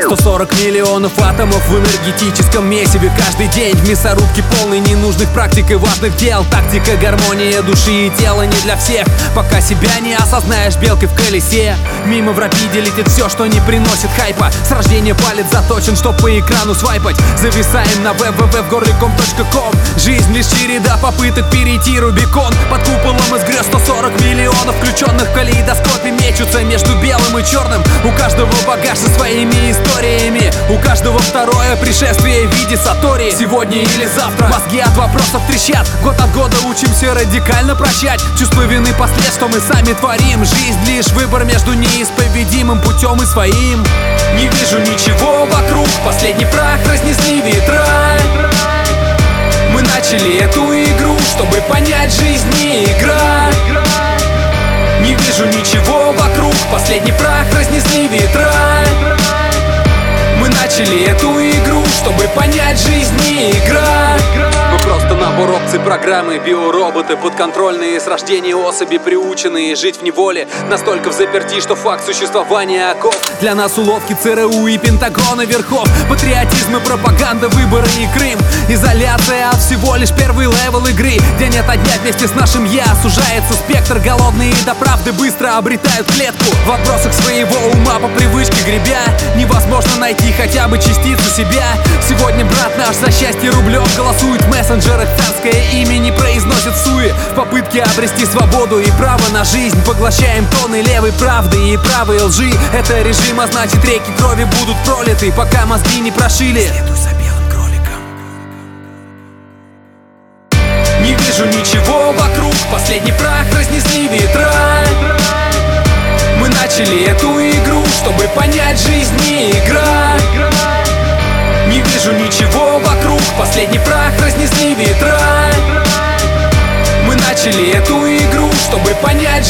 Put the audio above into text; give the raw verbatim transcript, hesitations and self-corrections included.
Сто сорок миллионов атомов в энергетическом месиве каждый день в мясорубке полной ненужных практик и важных дел. Тактика, гармония души и тела не для всех, пока себя не осознаешь белкой в колесе. Мимо в рапиде летит все, что не приносит хайпа. С рождения палец заточен, чтоб по экрану свайпать. Зависаем на вэ вэ вэ в горле ком точка ком. Жизнь лишь череда попыток перейти Рубикон. Под куполом из грез сто сорок миллионов включенных в калейдоскопе мечутся между белым и черным. У каждого багаж со своими историями, у каждого второе пришествие в виде сатори. Сегодня или завтра мозги от вопросов трещат. Год от года учимся радикально прощать чувство вины послед, что мы сами творим. Жизнь лишь выбор между неисповедимым путем и своим. Не вижу ничего вокруг, последний прах разнесли ветра. Мы начали эту игру, чтобы понять, жизнь не игра. Не вижу ничего вокруг, последний прах разнесли ветра. Мы начали эту игру, чтобы понять, жизнь не игра. Мы просто набор опций программы, биороботы подконтрольные, с рождения особи приученные жить в неволе, настолько в заперти, что факт существования оков для нас уловки цэ эр у и Пентагона верхов. Патриотизм и пропаганда, выборы и Крым. Изоляция от всего лишь первый левел игры. День ото дня вместе с нашим я сужается спектр. Голодные до правды быстро обретают клетку. В вопросах своего ума по привычке гребя, невозможно найти хотя бы частицу себя. Сегодня брат наш за счастье рублем голосует в мессенджерах, царское имя не произносит суе. В попытке обрести свободу и право на жизнь поглощаем тонны левой правды и правой лжи. Это режим, а значит реки крови будут пролиты, пока мозги не прошили. Следуй за белым кроликом. Не вижу ничего вокруг, последний прах разнесли ветра. Мы начали эту игру, чтобы понять, жизнь не игра. Не вижу ничего вокруг, последний прах разнесли ветра. Мы начали эту игру, чтобы понять,